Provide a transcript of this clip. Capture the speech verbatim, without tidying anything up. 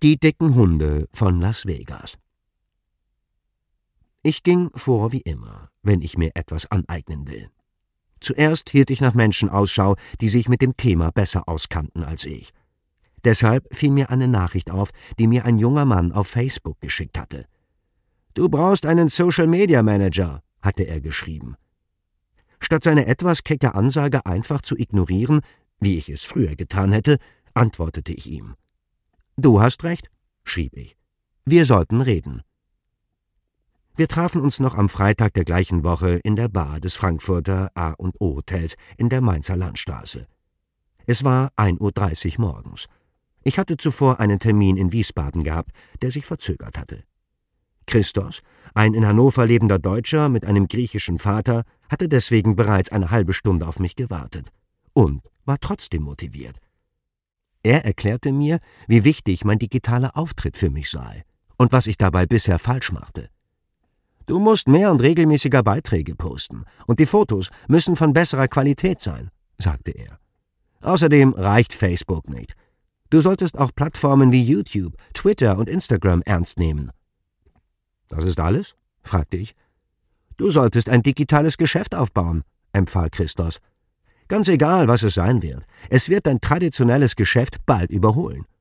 Die dicken Hunde von Las Vegas. Ich ging vor wie immer, wenn ich mir etwas aneignen will. Zuerst hielt ich nach Menschen Ausschau, die sich mit dem Thema besser auskannten als ich. Deshalb fiel mir eine Nachricht auf, die mir ein junger Mann auf Facebook geschickt hatte. »Du brauchst einen Social-Media-Manager«, hatte er geschrieben. Statt seine etwas kecke Ansage einfach zu ignorieren, wie ich es früher getan hätte, antwortete ich ihm. »Du hast recht«, schrieb ich. »Wir sollten reden.« Wir trafen uns noch am Freitag der gleichen Woche in der Bar des Frankfurter A und O Hotels in der Mainzer Landstraße. Es war ein Uhr dreißig morgens. Ich hatte zuvor einen Termin in Wiesbaden gehabt, der sich verzögert hatte. Christos, ein in Hannover lebender Deutscher mit einem griechischen Vater, hatte deswegen bereits eine halbe Stunde auf mich gewartet und war trotzdem motiviert. Er erklärte mir, wie wichtig mein digitaler Auftritt für mich sei und was ich dabei bisher falsch machte. »Du musst mehr und regelmäßiger Beiträge posten und die Fotos müssen von besserer Qualität sein«, sagte er. »Außerdem reicht Facebook nicht. Du solltest auch Plattformen wie YouTube, Twitter und Instagram ernst nehmen.« »Das ist alles?«, fragte ich. »Du solltest ein digitales Geschäft aufbauen«, empfahl Christos. »Ganz egal, was es sein wird. Es wird dein traditionelles Geschäft bald überholen.